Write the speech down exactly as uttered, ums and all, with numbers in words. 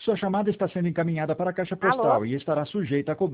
Sua chamada está sendo encaminhada para a caixa Alô? postal e estará sujeita a cobrança.